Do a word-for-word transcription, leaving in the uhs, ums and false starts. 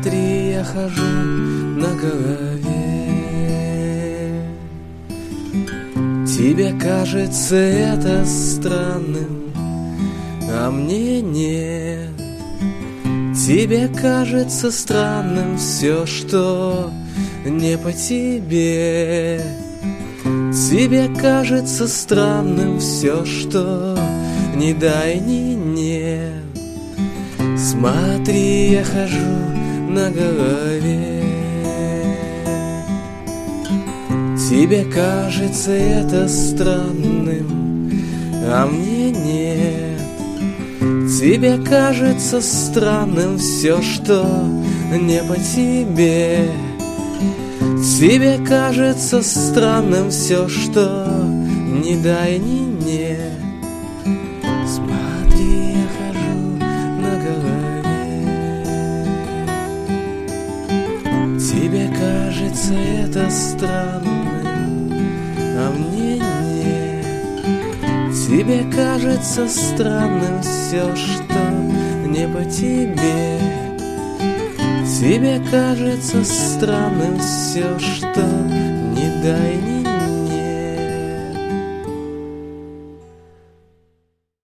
Смотри, я хожу на голове. Тебе кажется это странным, а мне нет. Тебе кажется странным все, что не по тебе. Тебе кажется странным все, что ни да и ни нет. Смотри, я хожу на голове. Тебе кажется это странным, а мне нет. Тебе кажется странным все, что не по тебе. Тебе кажется странным все, что ни да и ни нет. Смотри, я хожу на голове. Тебе кажется это странным, а мне нет. Тебе кажется странным все, что не по тебе. Тебе кажется странным все, что не дай ни